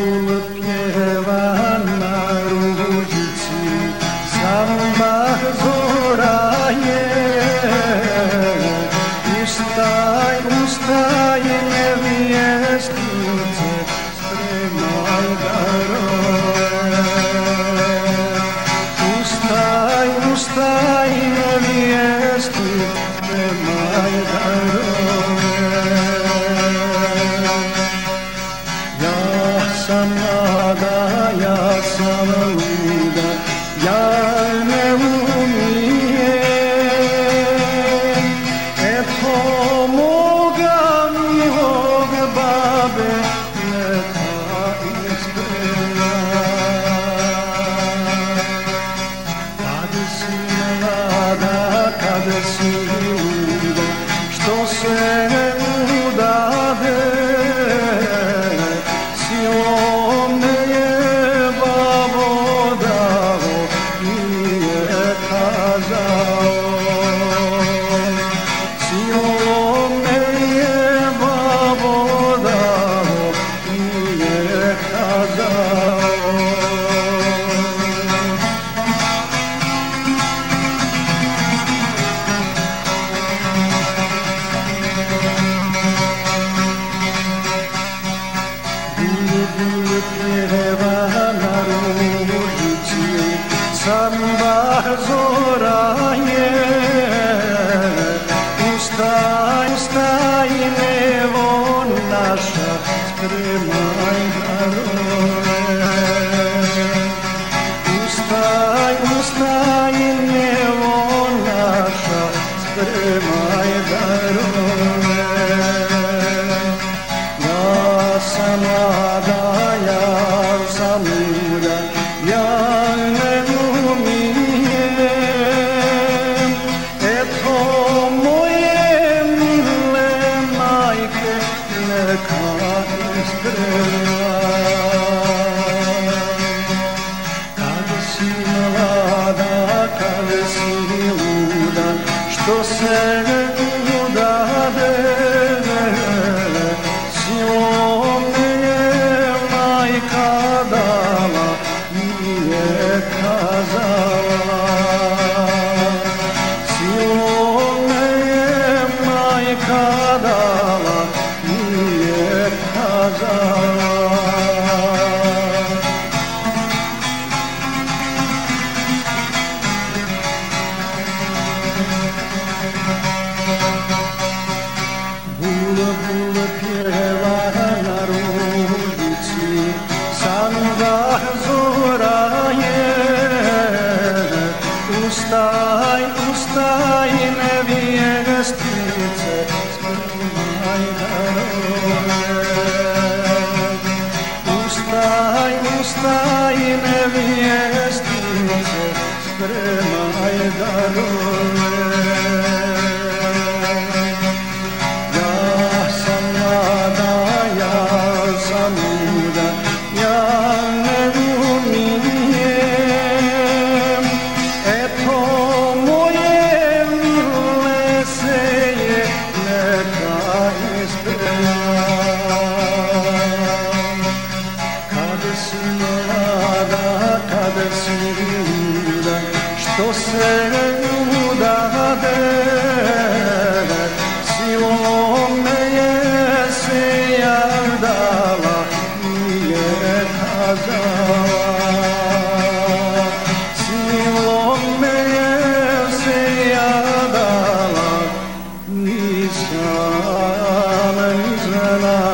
Bulbul pjeva na ružici, samba zora je. Ustaj, nevjestice, spremaj darove. Ustaj, nevjestice, spremaj darove. Ja sam mlada, ja sam luda, ja ne umijem. Eto moga milog babe, neka isprema. Kad si mlada, kad si luda, što se udade, silom me je babo dao, nije kazao. Silom me je babo dao, nije kazao. Bulbul pjeva na ružici, samba zora je. Ustaj, nevo naša, spremaj darove. Ustaj, nevo naša, spremaj darove. Ja sam mlada, ja sam luda, ja ne umijem. Eto moje mile majke, neka isprema. Kad si mlada, kad si luda, što se udade, silom me je majka dala, nije kazala. Silom me je majka dala, nije kazala. Bulbul pjeva na ružici, samba zora je. Ustaj, nevjestice, spremaj darove. Ustaj, nevjestice, spremaj darove. Ja ne umijem. Eto moje mile seje, neka isprema. Kad si mlada, kad si luda, što se udade, silom me je seja dala, nije kazala. Silom me je seja dala, nisam ni znala.